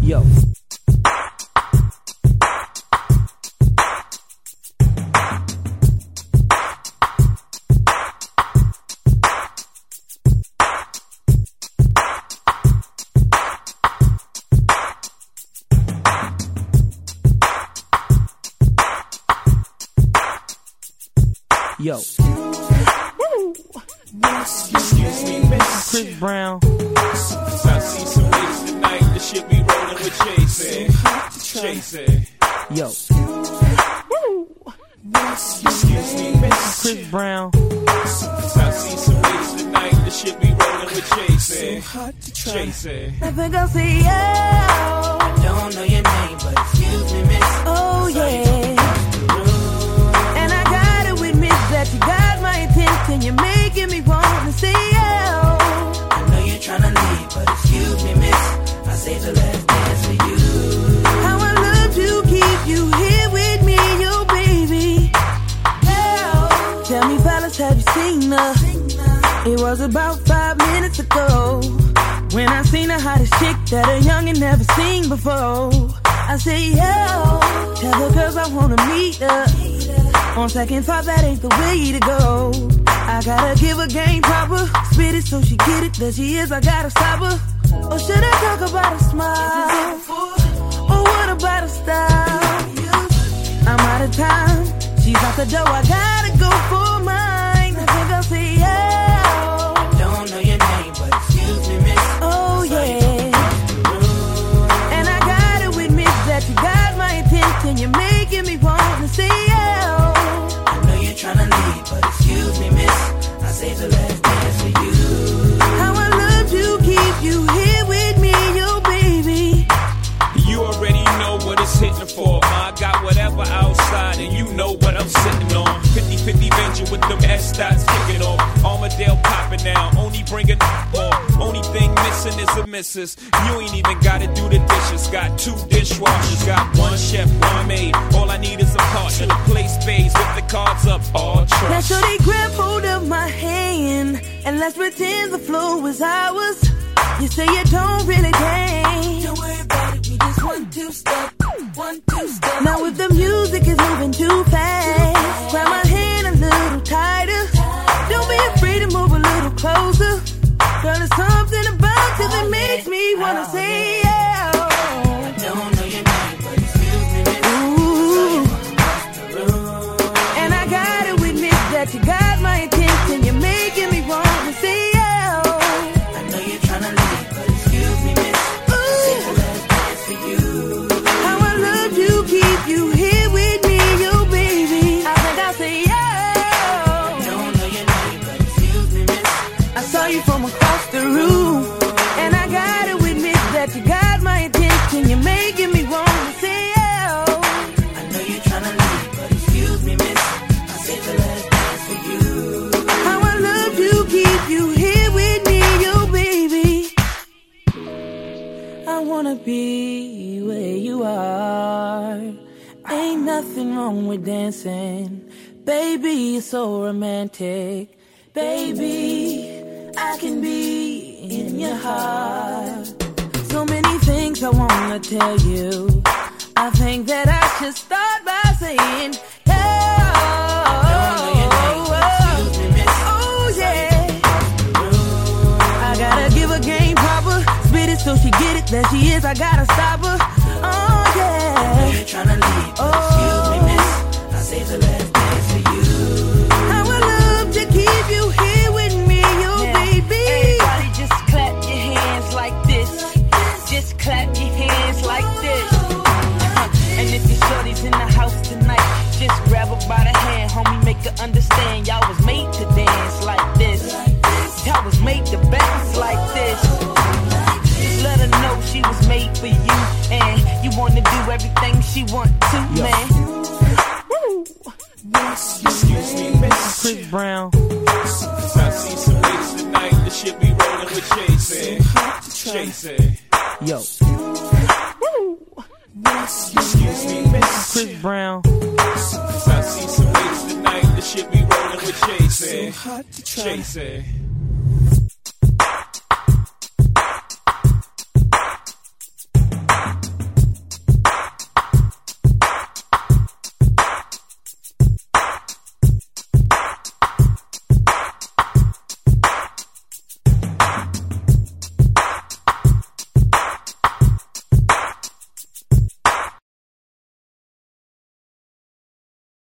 Yo. Yo. Excuse me, miss. Chris Brown. I see some ladies tonight. The shit be rolling with Jason. Jason. Yo. Excuse me, miss. Chris Brown. I see some ladies tonight. The shit be rolling with Jason. Jason. I think I'll say yeah. I don't know your name, but excuse me, miss. Oh yeah. And I gotta admit that you got my attention. You're making me want to say yeah. I know you're trying to leave, but excuse me, miss. I saved the last dance for you. How I love to keep you here with me, yo baby. Yeah. Tell me, fellas, have you seen her? It was about 5 minutes ago when I seen the hottest chick that a youngin' never seen before. I say, yo, tell the girls I wanna meet her. On second thought, that ain't the way to go. I gotta give her game proper, spit it so she get it. There she is, I gotta stop her. Or should I talk about a smile? Or what about a style? I'm out of time, she's out the door, I gotta go for mine. I think I'll say yeah. I don't know your name, but excuse me, miss. Oh yeah. And I gotta admit that you got my attention. You're making me want to say yeah. I know you're trying to leave, but excuse me, miss. I saved the last dance for you. How I love to keep you here with me, yo baby. You already know what it's hitting for. I got whatever outside, and you know what I'm sitting on. 50-50 venture with them S-dots kicking off. Armadale popping now, only bringing on. Only thing missing is a missus. You ain't even gotta do the dishes. Got 2 dishwashers, got 1 chef, 1 maid. All I need is a partner. The place pays with the cards up, all trust. Now shorty, grab hold of my hand and let's pretend the flow is ours. You say you don't really care. Don't worry about it, we just 1, 2 step. 1, 2 step. Now if the music is moving too fast, grab my hand a little tighter. Don't be afraid to move a little closer. Girl, there's something about you that makes me wanna say yeah. I don't know your name, but excuse me, miss. Ooh. And I gotta admit that you got my attention. You're making me want to say yeah. I know you're trying to leave, but excuse me, miss. I saved the last dance for you. How I love to keep you here with me, yo baby. I think I'll say yeah. I don't know your name, but excuse me, miss. I saw you from across the room, and I gotta admit that you got my attention. You're making me want to say yeah. I know you're trying to leave, but excuse me, miss. I saved the last dance for you. How I love to keep you here with me, yo baby. I wanna be where you are. Ain't nothing wrong with dancing, baby, you're so romantic. Baby, I can be in your heart. So many things I wanna tell you. I think that I should start by saying yeah. Oh yeah. I gotta give her game proper, spit it so she get it. There she is, I gotta stop her. Oh yeah. I know you're trying to leave, but excuse me, miss. I saved the last dance for you. How I love to keep you here with me, yo baby. Everybody just clap your hands like this. Just clap your hands like this. And if your shorty's in the house tonight, just grab her by the hand, homie, make her understand. Y'all was made to dance like this. Y'all was made to bounce like this. Just let her know she was made for you, and you wanna do everything she want to, man. Excuse me, miss. Chris Brown. I see some ladies tonight. The shit be rolling with Jason. Jason. Yo. Excuse me, miss. Chris Brown. I see some ladies tonight. The shit be rolling with Jason. Jason.